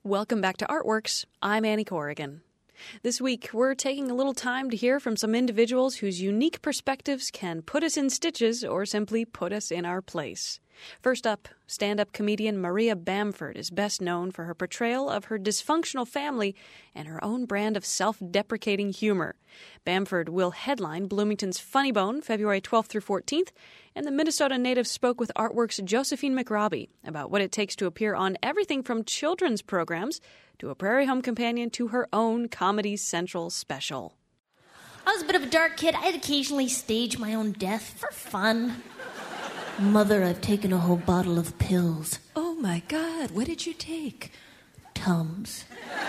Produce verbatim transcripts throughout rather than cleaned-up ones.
Welcome back to Artworks. I'm Annie Corrigan. This week, we're taking a little time to hear from some individuals whose unique perspectives can put us in stitches or simply put us in our place. First up, stand-up comedian Maria Bamford is best known for her portrayal of her dysfunctional family and her own brand of self-deprecating humor. Bamford will headline Bloomington's Funny Bone February twelfth through fourteenth, and the Minnesota native spoke with Artworks' Josephine McRobbie about what it takes to appear on everything from children's programs to a Prairie Home Companion to her own Comedy Central special. I was a bit of a dark kid. I'd occasionally stage my own death for fun. Mother, I've taken a whole bottle of pills. Oh, my God. What did you take? Tums.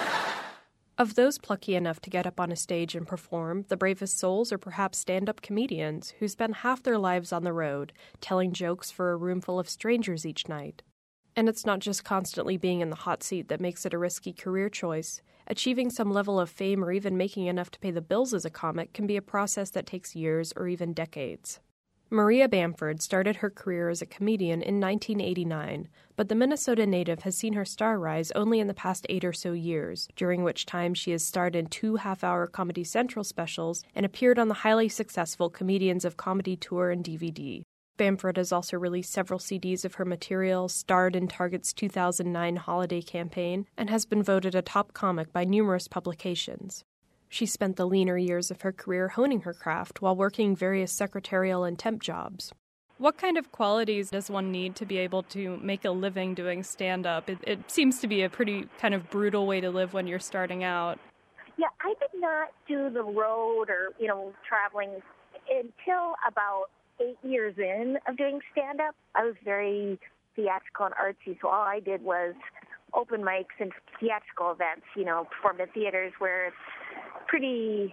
Of those plucky enough to get up on a stage and perform, the bravest souls are perhaps stand-up comedians who spend half their lives on the road, telling jokes for a room full of strangers each night. And it's not just constantly being in the hot seat that makes it a risky career choice. Achieving some level of fame or even making enough to pay the bills as a comic can be a process that takes years or even decades. Maria Bamford started her career as a comedian in nineteen eighty-nine, but the Minnesota native has seen her star rise only in the past eight or so years, during which time she has starred in two half-hour Comedy Central specials and appeared on the highly successful Comedians of Comedy tour and D V D. Bamford has also released several C Ds of her material, starred in Target's two thousand nine holiday campaign, and has been voted a top comic by numerous publications. She spent the leaner years of her career honing her craft while working various secretarial and temp jobs. What kind of qualities does one need to be able to make a living doing stand-up? It, it seems to be a pretty kind of brutal way to live when you're starting out. Yeah, I did not do the road or, you know, traveling until about eight years in of doing stand-up. I was very theatrical and artsy, so all I did was open mics and theatrical events, you know, performed in theaters where it's pretty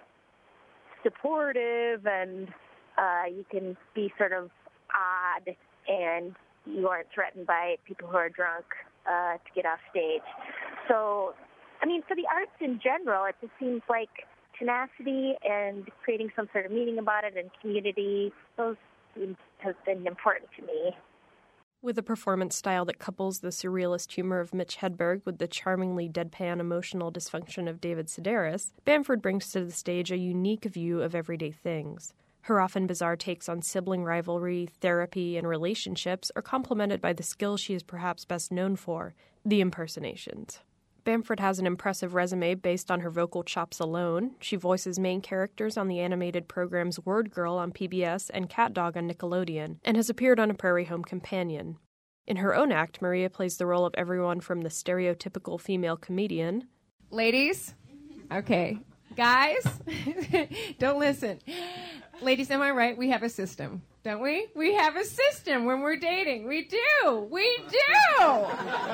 supportive and uh, you can be sort of odd and you aren't threatened by people who are drunk uh, to get off stage. So, I mean, for the arts in general, it just seems like tenacity and creating some sort of meaning about it and community, those have been important to me. With a performance style that couples the surrealist humor of Mitch Hedberg with the charmingly deadpan emotional dysfunction of David Sedaris, Bamford brings to the stage a unique view of everyday things. Her often bizarre takes on sibling rivalry, therapy, and relationships are complemented by the skill she is perhaps best known for, the impersonations. Bamford has an impressive resume based on her vocal chops alone. She voices main characters on the animated programs Word Girl on P B S and Cat Dog on Nickelodeon, and has appeared on A Prairie Home Companion. In her own act, Maria plays the role of everyone from the stereotypical female comedian. Ladies? Okay. Guys? Don't listen. Ladies, am I right? We have a system, don't we? We have a system when we're dating. We do. We do.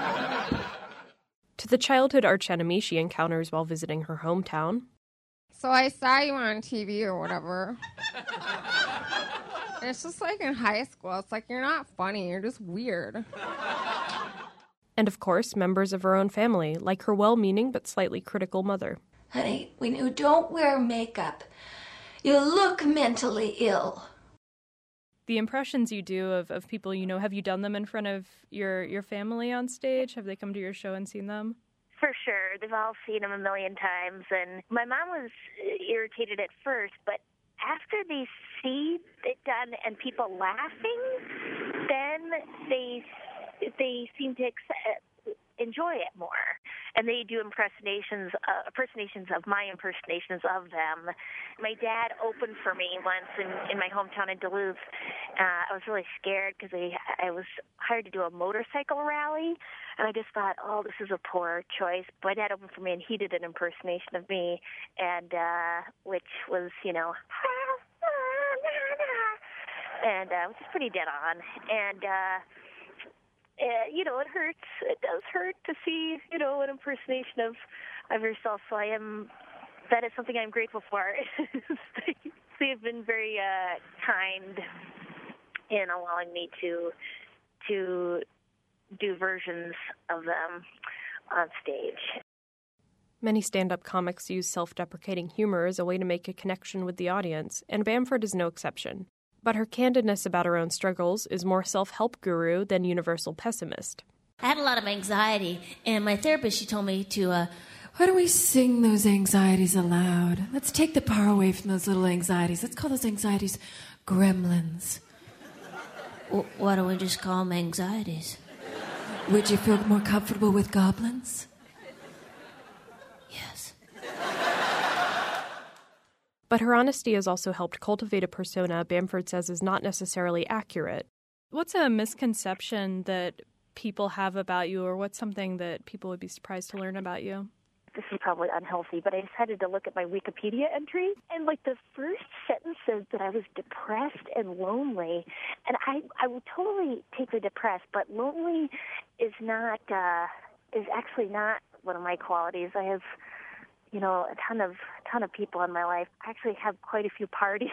To the childhood archenemy she encounters while visiting her hometown. So I saw you on T V or whatever. And it's just like in high school. It's like you're not funny. You're just weird. And of course, members of her own family, like her well-meaning but slightly critical mother. Honey, when you don't wear makeup, you look mentally ill. The impressions you do of, of people you know, have you done them in front of your, your family on stage? Have they come to your show and seen them? For sure. They've all seen them a million times. And my mom was irritated at first, but after they see it done and people laughing, then they they seem to accept, enjoy it more. And they do impersonations, uh, impersonations of my impersonations of them. My dad opened for me once in, in my hometown in Duluth. Uh, I was really scared because I, I was hired to do a motorcycle rally, and I just thought, oh, this is a poor choice. My dad opened for me, and he did an impersonation of me, and uh, which was, you know, and uh, which is pretty dead on. And uh, Uh, you know, it hurts. It does hurt to see, you know, an impersonation of of yourself. So I am, that is something I'm grateful for. They have been very uh, kind in allowing me to to do versions of them on stage. Many stand-up comics use self-deprecating humor as a way to make a connection with the audience, and Bamford is no exception. But her candidness about her own struggles is more self-help guru than universal pessimist. I had a lot of anxiety, and my therapist, she told me to, uh, Why don't we sing those anxieties aloud? Let's take the power away from those little anxieties. Let's call those anxieties gremlins. w- why don't we just call them anxieties? Would you feel more comfortable with goblins? Yes. But her honesty has also helped cultivate a persona Bamford says is not necessarily accurate. What's a misconception that people have about you, or what's something that people would be surprised to learn about you? This is probably unhealthy, but I decided to look at my Wikipedia entry, and like the first sentence says that I was depressed and lonely, and I I would totally take the depressed, but lonely is not uh, is actually not one of my qualities. I have, you know, a ton of ton of people in my life. I actually have quite a few parties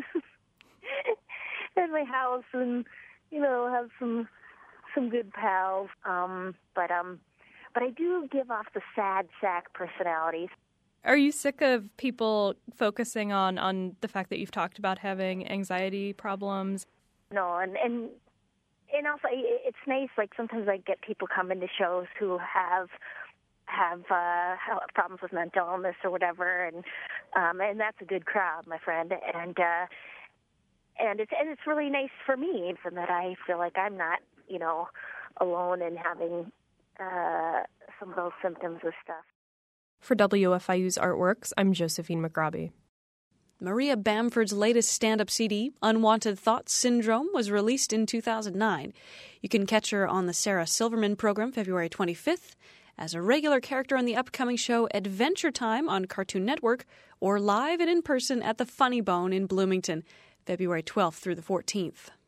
in my house, and you know, have some some good pals. Um, but um. But I do give off the sad sack personality. Are you sick of people focusing on, on the fact that you've talked about having anxiety problems? No, and, and and also it's nice. Like sometimes I get people come into shows who have have uh, problems with mental illness or whatever, and um, and that's a good crowd, my friend. And uh, and it's and it's really nice for me, and that I feel like I'm not, you know, alone in having Uh, some of those symptoms of stuff. For W F I U's Artworks, I'm Josephine McRobbie. Maria Bamford's latest stand-up C D, Unwanted Thoughts Syndrome, was released in two thousand nine. You can catch her on the Sarah Silverman program February twenty-fifth, as a regular character on the upcoming show Adventure Time on Cartoon Network, or live and in person at the Funny Bone in Bloomington, February twelfth through the fourteenth.